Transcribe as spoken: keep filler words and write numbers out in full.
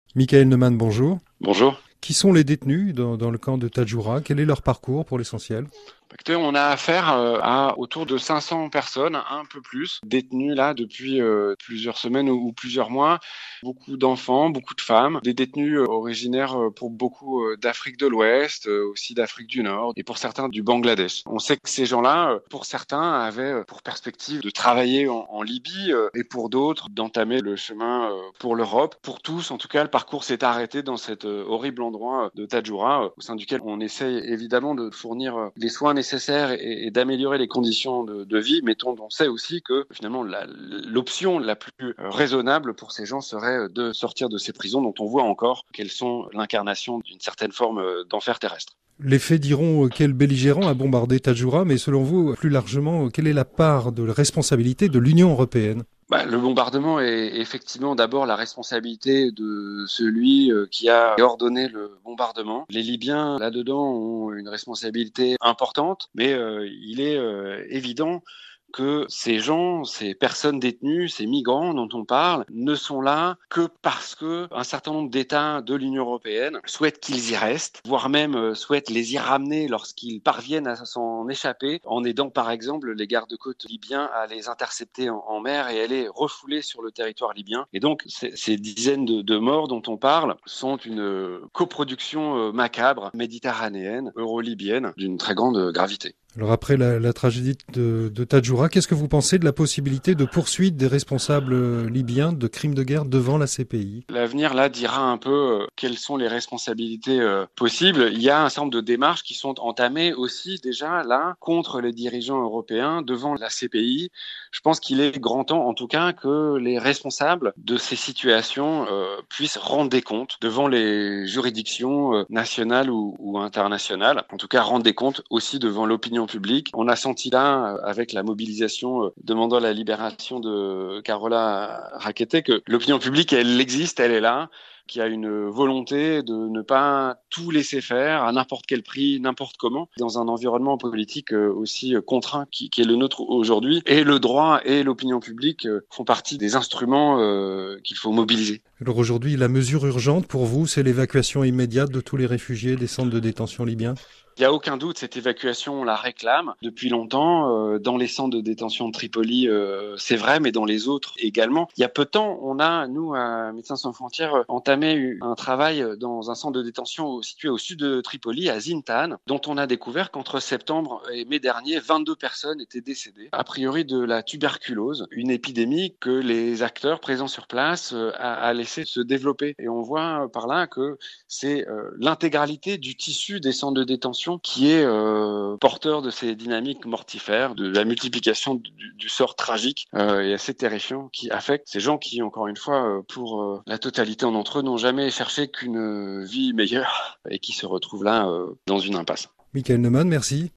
Michael Neumann, bonjour. Bonjour. Qui sont les détenus dans, dans le camp de Tadjoura? Quel est leur parcours pour l'essentiel? Écoutez, on a affaire euh, à autour de cinq cents personnes, un peu plus, détenues là depuis euh, plusieurs semaines ou, ou plusieurs mois. Beaucoup d'enfants, beaucoup de femmes, des détenus euh, originaires euh, pour beaucoup euh, d'Afrique de l'Ouest, euh, aussi d'Afrique du Nord et pour certains du Bangladesh. On sait que ces gens-là, euh, pour certains, avaient euh, pour perspective de travailler en, en Libye euh, et pour d'autres d'entamer le chemin euh, pour l'Europe. Pour tous, en tout cas, le parcours s'est arrêté dans cet euh, horrible endroit de Tadjoura, euh, au sein duquel on essaye évidemment de fournir euh, les soins nécessaires et, et d'améliorer les conditions de, de vie, mais dont on sait aussi que finalement la, l'option la plus raisonnable pour ces gens serait de sortir de ces prisons dont on voit encore qu'elles sont l'incarnation d'une certaine forme d'enfer terrestre. Les faits diront quel belligérant a bombardé Tadjoura, mais selon vous, plus largement, quelle est la part de responsabilité de l'Union européenne? Bah, le bombardement est effectivement d'abord la responsabilité de celui qui a ordonné le bombardement. Les Libyens, là-dedans, ont une responsabilité importante, mais euh, il est euh, évident que ces gens, ces personnes détenues, ces migrants dont on parle, ne sont là que parce que un certain nombre d'États de l'Union européenne souhaitent qu'ils y restent, voire même souhaitent les y ramener lorsqu'ils parviennent à s'en échapper, en aidant par exemple les gardes-côtes libyens à les intercepter en, en mer et à les refouler sur le territoire libyen. Et donc ces, ces dizaines de, de morts dont on parle sont une coproduction macabre méditerranéenne, euro-libyenne, d'une très grande gravité. Alors après la, la tragédie de, de Tadjoura, qu'est-ce que vous pensez de la possibilité de poursuite des responsables libyens de crimes de guerre devant la C P I? L'avenir, là, dira un peu euh, quelles sont les responsabilités euh, possibles. Il y a un certain nombre de démarches qui sont entamées aussi déjà, là, contre les dirigeants européens devant la C P I. Je pense qu'il est grand temps, en tout cas, que les responsables de ces situations euh, puissent rendre des comptes devant les juridictions euh, nationales ou, ou internationales. En tout cas, rendre des comptes aussi devant l'opinion publique. On a senti là, avec la mobilisation euh, demandant la libération de Carola Rackete, que l'opinion publique, elle existe, elle est là, qu'il y a une volonté de ne pas tout laisser faire à n'importe quel prix, n'importe comment, dans un environnement politique aussi contraint qui, qui est le nôtre aujourd'hui. Et le droit et l'opinion publique font partie des instruments euh, qu'il faut mobiliser. Alors aujourd'hui, la mesure urgente pour vous, c'est l'évacuation immédiate de tous les réfugiés des centres de détention libyens? Il n'y a aucun doute, cette évacuation, on la réclame depuis longtemps. Euh, dans les centres de détention de Tripoli, euh, c'est vrai, mais dans les autres également. Il y a peu de temps, on a, nous, à Médecins sans frontières, entamé un travail dans un centre de détention situé au sud de Tripoli, à Zintan, dont on a découvert qu'entre septembre et mai dernier, vingt-deux personnes étaient décédées, a priori de la tuberculose, une épidémie que les acteurs présents sur place euh, a, a laissé se développer. Et on voit par là que c'est euh, l'intégralité du tissu des centres de détention qui est euh, porteur de ces dynamiques mortifères, de la multiplication du, du sort tragique euh, et assez terrifiant qui affecte ces gens qui, encore une fois, euh, pour euh, la totalité d'entre eux, n'ont jamais cherché qu'une vie meilleure et qui se retrouvent là euh, dans une impasse. Michael Neumann, merci.